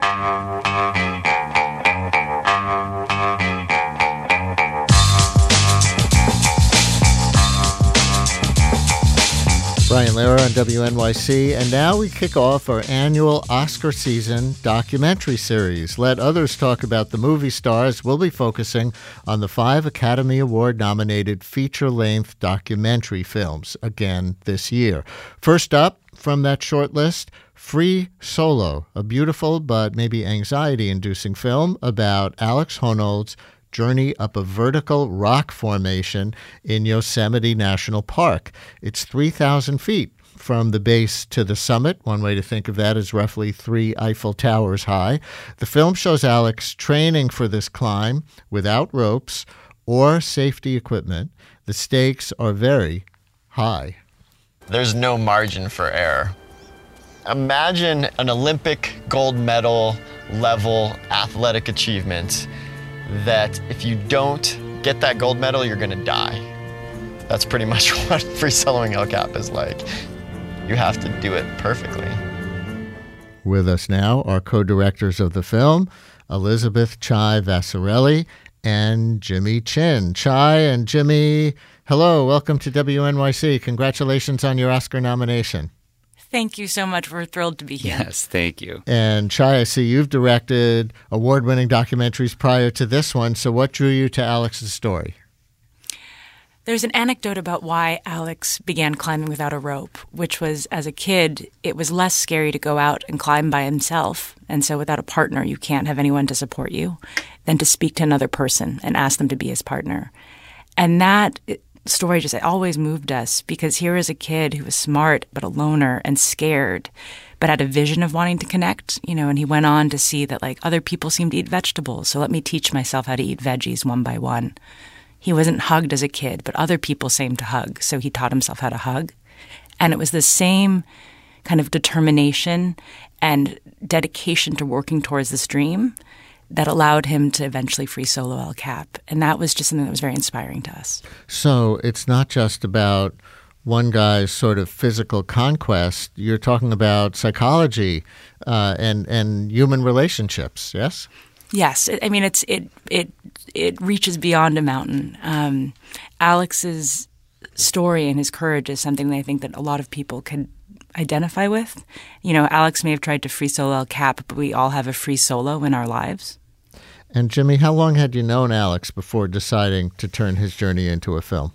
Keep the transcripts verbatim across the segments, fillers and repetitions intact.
Brian Lehrer on W N Y C, and now we kick off our annual Oscar season documentary series. Let others talk about the movie stars. We'll be focusing on the five Academy Award-nominated feature-length documentary films again this year. First up from that short list, Free Solo, a beautiful but maybe anxiety-inducing film about Alex Honnold's journey up a vertical rock formation in Yosemite National Park. It's three thousand feet from the base to the summit. One way to think of that is roughly three Eiffel Towers high. The film shows Alex training for this climb without ropes or safety equipment. The stakes are very high. There's no margin for error. Imagine an Olympic gold medal level athletic achievement that if you don't get that gold medal, you're gonna die. That's pretty much what free soloing El Cap is like. You have to do it perfectly. With us now are co-directors of the film, Elizabeth Chai Vassarelli and Jimmy Chin. Chai and Jimmy, hello, welcome to W N Y C. Congratulations on your Oscar nomination. Thank you so much. We're thrilled to be here. Yes, thank you. And Chai, I see you've directed award-winning documentaries prior to this one. So what drew you to Alex's story? There's an anecdote about why Alex began climbing without a rope, which was, as a kid, it was less scary to go out and climb by himself. And so without a partner, you can't have anyone to support you, than to speak to another person and ask them to be his partner. And that story just always moved us, because here is a kid who was smart but a loner and scared, but had a vision of wanting to connect, you know, and he went on to see that, like, other people seem to eat vegetables, so let me teach myself how to eat veggies one by one. He wasn't hugged as a kid, but other people seemed to hug, so he taught himself how to hug. And it was the same kind of determination and dedication to working towards this dream that allowed him to eventually free solo El Cap. And that was just something that was very inspiring to us. So it's not just about one guy's sort of physical conquest. You're talking about psychology uh, and, and human relationships, yes? Yes. I mean, it's it it it reaches beyond a mountain. Um, Alex's story and his courage is something that I think that a lot of people could identify with. You know, Alex may have tried to free solo El Cap, but we all have a free solo in our lives. And Jimmy, how long had you known Alex before deciding to turn his journey into a film?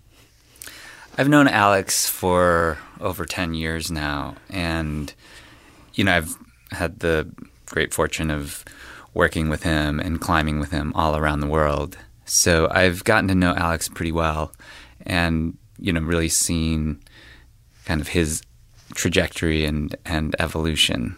I've known Alex for over ten years now, and, you know, I've had the great fortune of working with him and climbing with him all around the world. So I've gotten to know Alex pretty well and, you know, really seen kind of his trajectory and, and evolution.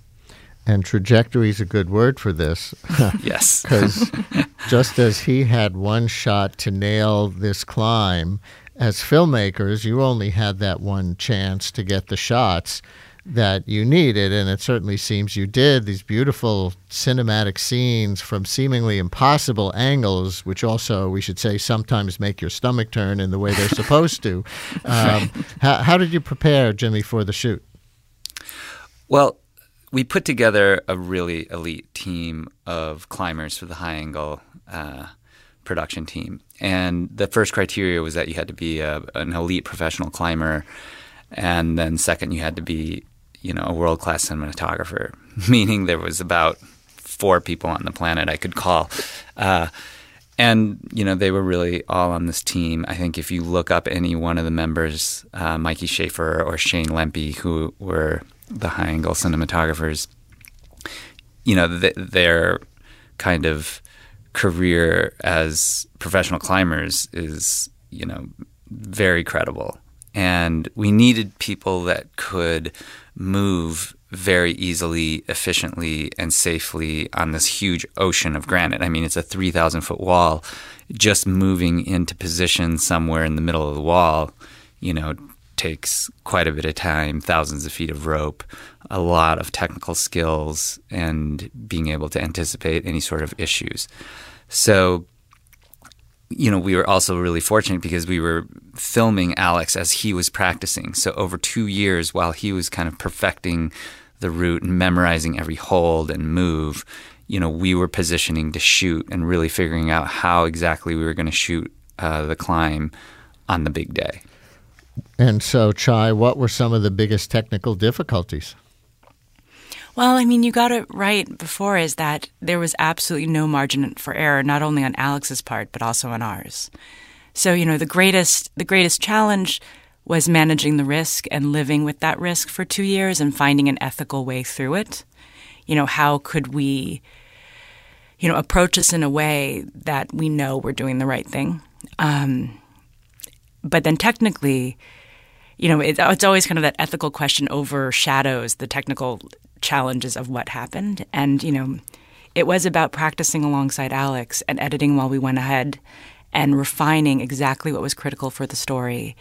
And trajectory is a good word for this. Yes. Because just as he had one shot to nail this climb, as filmmakers, you only had that one chance to get the shots that you needed, and it certainly seems you did. These beautiful cinematic scenes from seemingly impossible angles, which also, we should say, sometimes make your stomach turn in the way they're supposed to. Um, how, how did you prepare, Jimmy, for the shoot? Well, we put together a really elite team of climbers for the High Angle uh, production team. And the first criteria was that you had to be a, an elite professional climber. And then second, you had to be, you know, a world-class cinematographer, meaning there was about four people on the planet I could call. Uh, and, you know, they were really all on this team. I think if you look up any one of the members, uh, Mikey Schaefer or Shane Lempe, who were the High Angle cinematographers, you know, th- their kind of career as professional climbers is, you know, very credible. And we needed people that could move very easily, efficiently, and safely on this huge ocean of granite. I mean, it's a three thousand foot wall. Just moving into position somewhere in the middle of the wall, you know, takes quite a bit of time, thousands of feet of rope, a lot of technical skills, and being able to anticipate any sort of issues. So, you know, we were also really fortunate because we were filming Alex as he was practicing. So over two years while he was kind of perfecting the route and memorizing every hold and move, you know, we were positioning to shoot and really figuring out how exactly we were going to shoot uh, the climb on the big day. And so, Chai, what were some of the biggest technical difficulties? Well, I mean, you got it right before, is that there was absolutely no margin for error, not only on Alex's part, but also on ours. So, you know, the greatest the greatest challenge was managing the risk and living with that risk for two years and finding an ethical way through it. You know, how could we, you know, approach this in a way that we know we're doing the right thing? Um, but then technically, you know, it, it's always kind of that ethical question overshadows the technical challenges of what happened. And, you know, it was about practicing alongside Alex and editing while we went ahead and refining exactly what was critical for the story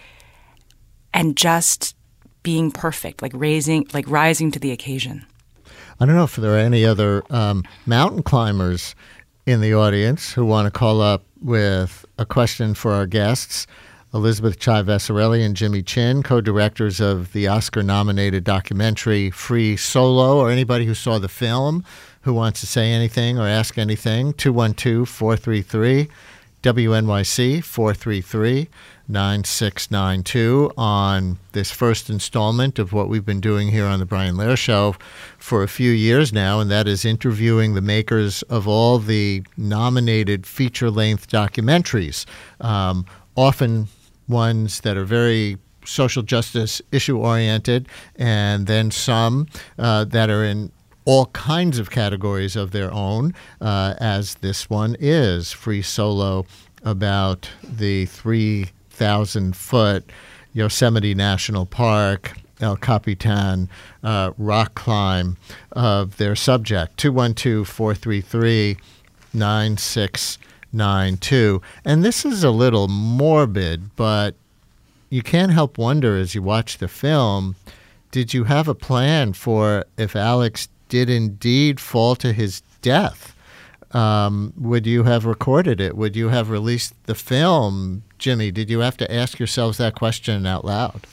and just being perfect, like raising, like rising to the occasion. I don't know if there are any other um, mountain climbers in the audience who want to call up with a question for our guests. Elizabeth Chai Vesarelli and Jimmy Chin, co-directors of the Oscar-nominated documentary Free Solo, or anybody who saw the film who wants to say anything or ask anything, two one two, four three three, W N Y C, four three three, nine six nine two on this first installment of what we've been doing here on The Brian Lehrer Show for a few years now, and that is interviewing the makers of all the nominated feature-length documentaries, um, often ones that are very social justice issue-oriented, and then some uh, that are in all kinds of categories of their own, uh, as this one is, Free Solo, about the three thousand foot Yosemite National Park, El Capitan uh, rock climb of their subject, two one two, four three three, nine six nine two. And this is a little morbid, but you can't help wonder as you watch the film, did you have a plan for if Alex did indeed fall to his death? Um, would you have recorded it? Would you have released the film? Jimmy, did you have to ask yourselves that question out loud?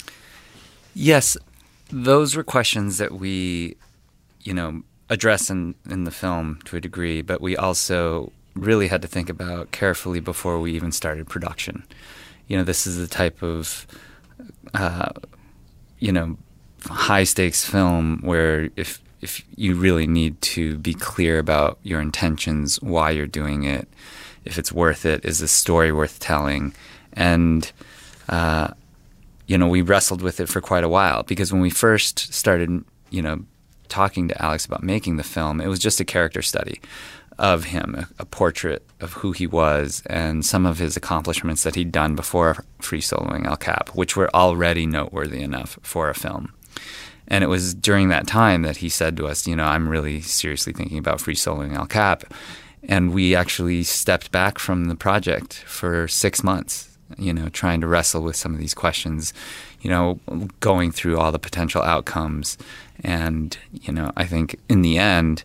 Yes, those were questions that we, you know, address in, in the film to a degree, but we also really had to think about carefully before we even started production. You know, this is the type of, uh, you know, high-stakes film where if if you really need to be clear about your intentions, why you're doing it, if it's worth it, is the story worth telling? And, uh, you know, we wrestled with it for quite a while because when we first started, you know, talking to Alex about making the film, it was just a character study of him, a, a portrait of who he was and some of his accomplishments that he'd done before free soloing El Cap, which were already noteworthy enough for a film. And it was during that time that he said to us, you know, I'm really seriously thinking about free soloing El Cap. And we actually stepped back from the project for six months, you know, trying to wrestle with some of these questions, you know, going through all the potential outcomes. And, you know, I think in the end,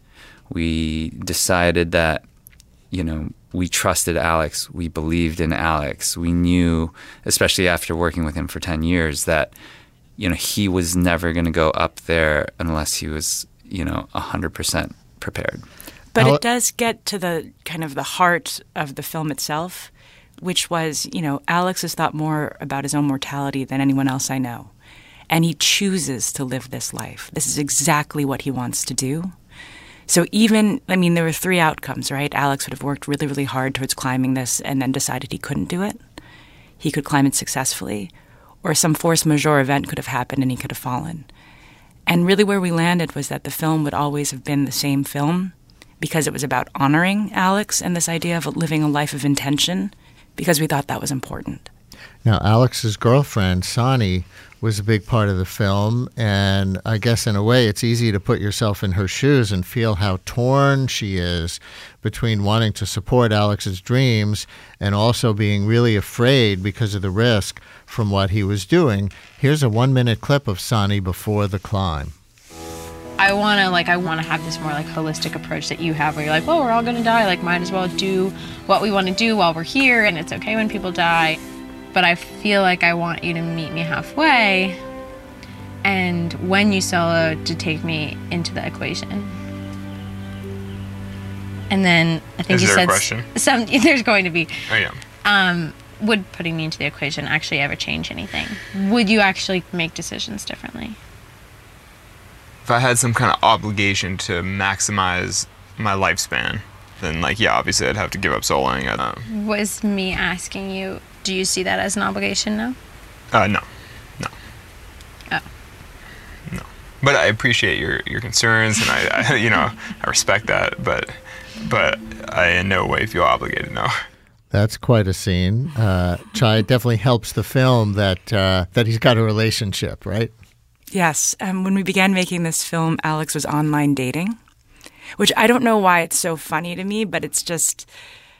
we decided that, you know, we trusted Alex. We believed in Alex. We knew, especially after working with him for ten years, that, you know, he was never going to go up there unless he was, you know, one hundred percent prepared. But it does get to the kind of the heart of the film itself, which was, you know, Alex has thought more about his own mortality than anyone else I know. And he chooses to live this life. This is exactly what he wants to do. So even, I mean, there were three outcomes, right? Alex would have worked really, really hard towards climbing this and then decided he couldn't do it. He could climb it successfully. Or some force majeure event could have happened and he could have fallen. And really where we landed was that the film would always have been the same film because it was about honoring Alex and this idea of living a life of intention because we thought that was important. Now, Alex's girlfriend, Sonny, was a big part of the film, and I guess in a way it's easy to put yourself in her shoes and feel how torn she is between wanting to support Alex's dreams and also being really afraid because of the risk from what he was doing. Here's a one-minute clip of Sonny before the climb. I want to like I want to have this more like holistic approach that you have where you're like, well, we're all going to die, like might as well do what we want to do while we're here, and it's okay when people die. But I feel like I want you to meet me halfway and when you solo to take me into the equation. And then I think Is you there said a question? some. There's going to be. Oh yeah. Um, would putting me into the equation actually ever change anything? Would you actually make decisions differently? If I had some kind of obligation to maximize my lifespan, then like yeah, obviously I'd have to give up soloing. Um, Was me asking you, do you see that as an obligation now? uh, no, no, Oh. no. But I appreciate your, your concerns, and I, I you know I respect that. But but I in no way feel obligated. No. That's quite a scene. Uh, Chai, it definitely helps the film that uh, that he's got a relationship, right? Yes. Um, when we began making this film, Alex was online dating, which I don't know why it's so funny to me, but it's just,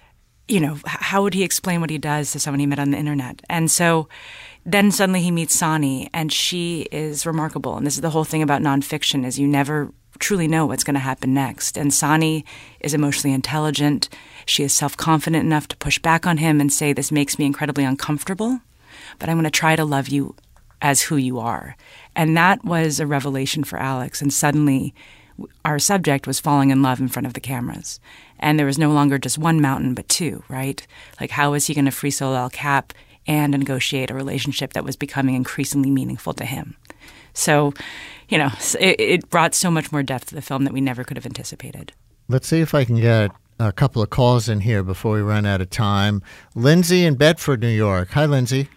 you know, how would he explain what he does to someone he met on the internet? And so then suddenly he meets Sani, and she is remarkable. And this is the whole thing about nonfiction, is you never truly know what's going to happen next. And Sani is emotionally intelligent. She is self-confident enough to push back on him and say, this makes me incredibly uncomfortable, but I'm going to try to love you as who you are. And that was a revelation for Alex. And suddenly our subject was falling in love in front of the cameras. And there was no longer just one mountain, but two, right? Like, how is he going to free solo El Cap and negotiate a relationship that was becoming increasingly meaningful to him? So, you know, it, it brought so much more depth to the film that we never could have anticipated. Let's see if I can get a couple of calls in here before we run out of time. Lindsay in Bedford, New York. Hi, Lindsay.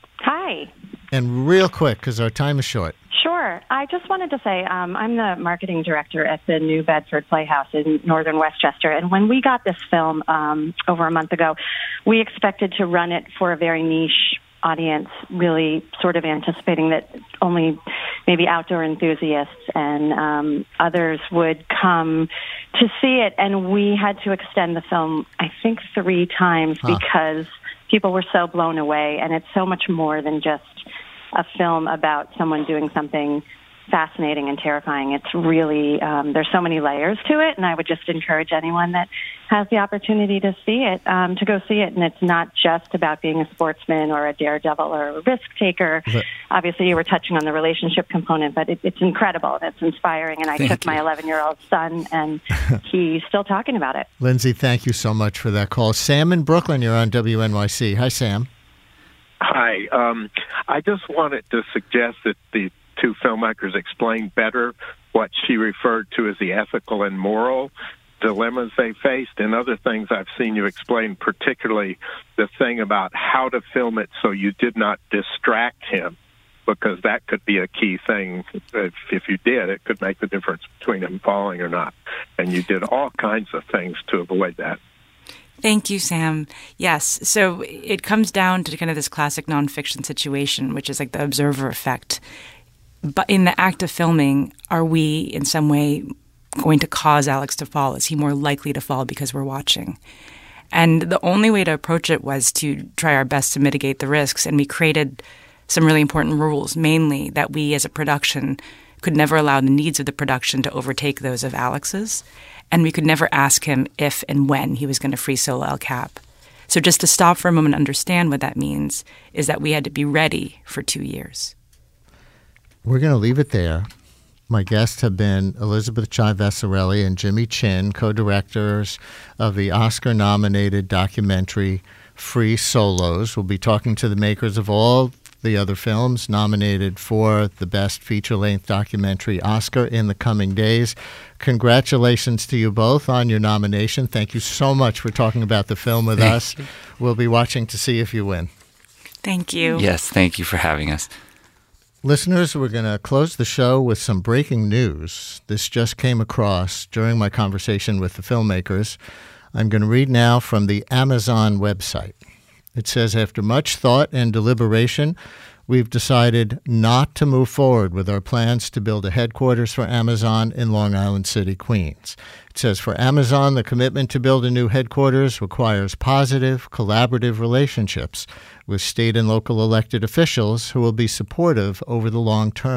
Hi. And real quick, because our time is short. Sure. I just wanted to say um, I'm the marketing director at the New Bedford Playhouse in northern Westchester. And when we got this film um, over a month ago, we expected to run it for a very niche audience, really sort of anticipating that only maybe outdoor enthusiasts and um, others would come to see it. And we had to extend the film, I think, three times huh. because people were so blown away. And it's so much more than just a film about someone doing something fascinating and terrifying. It's really, um, there's so many layers to it, and I would just encourage anyone that has the opportunity to see it, um, to go see it. And it's not just about being a sportsman or a daredevil or a risk taker. But, obviously, you were touching on the relationship component, but it, it's incredible and it's inspiring. And I took you. my eleven-year-old son, and he's still talking about it. Lindsay, thank you so much for that call. Sam in Brooklyn, you're on W N Y C. Hi, Sam. Hi. Um, I just wanted to suggest that the two filmmakers explain better what she referred to as the ethical and moral dilemmas they faced, and other things I've seen you explain, particularly the thing about how to film it so you did not distract him, because that could be a key thing. If, if you did, it could make the difference between him falling or not. And you did all kinds of things to avoid that. Thank you, Sam. Yes. So it comes down to kind of this classic nonfiction situation, which is like the observer effect. But in the act of filming, are we in some way going to cause Alex to fall? Is he more likely to fall because we're watching? And the only way to approach it was to try our best to mitigate the risks. And we created some really important rules, mainly that we as a production could never allow the needs of the production to overtake those of Alex's. And we could never ask him if and when he was going to free solo El Cap. So just to stop for a moment and understand what that means is that we had to be ready for two years. We're going to leave it there. My guests have been Elizabeth Chai Vesarelli and Jimmy Chin, co-directors of the Oscar-nominated documentary Free Solos. We'll be talking to the makers of all the other films nominated for the Best Feature-Length Documentary Oscar in the coming days. Congratulations to you both on your nomination. Thank you so much for talking about the film with thank us. You. We'll be watching to see if you win. Thank you. Yes, thank you for having us. Listeners, we're going to close the show with some breaking news. This just came across during my conversation with the filmmakers. I'm going to read now from the Amazon website. It says, after much thought and deliberation, we've decided not to move forward with our plans to build a headquarters for Amazon in Long Island City, Queens. It says, for Amazon, the commitment to build a new headquarters requires positive, collaborative relationships with state and local elected officials who will be supportive over the long term.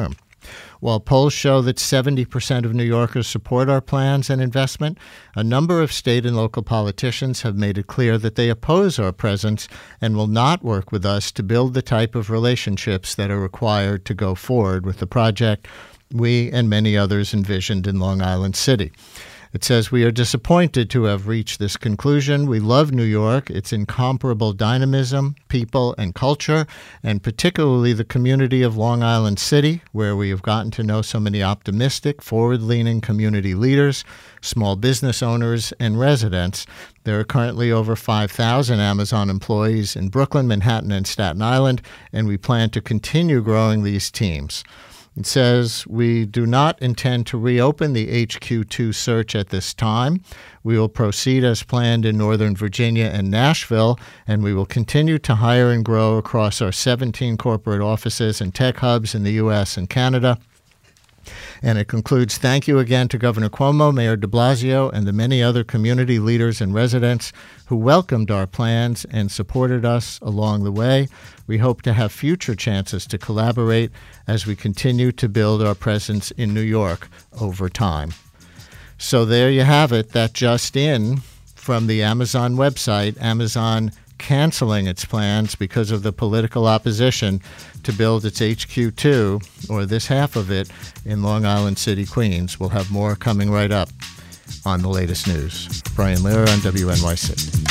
While polls show that seventy percent of New Yorkers support our plans and investment, a number of state and local politicians have made it clear that they oppose our presence and will not work with us to build the type of relationships that are required to go forward with the project we and many others envisioned in Long Island City. It says, we are disappointed to have reached this conclusion. We love New York, its incomparable dynamism, people, and culture, and particularly the community of Long Island City, where we have gotten to know so many optimistic, forward-leaning community leaders, small business owners, and residents. There are currently over five thousand Amazon employees in Brooklyn, Manhattan, and Staten Island, and we plan to continue growing these teams. It says, we do not intend to reopen the H Q two search at this time. We will proceed as planned in Northern Virginia and Nashville, and we will continue to hire and grow across our seventeen corporate offices and tech hubs in the U S and Canada. And it concludes, thank you again to Governor Cuomo, Mayor de Blasio, and the many other community leaders and residents who welcomed our plans and supported us along the way. We hope to have future chances to collaborate as we continue to build our presence in New York over time. So there you have it. That just in from the Amazon website, Amazon canceling its plans because of the political opposition to build its H Q two, or this half of it, in Long Island City, Queens. We'll have more coming right up on the latest news. Brian Lehrer on W N Y C.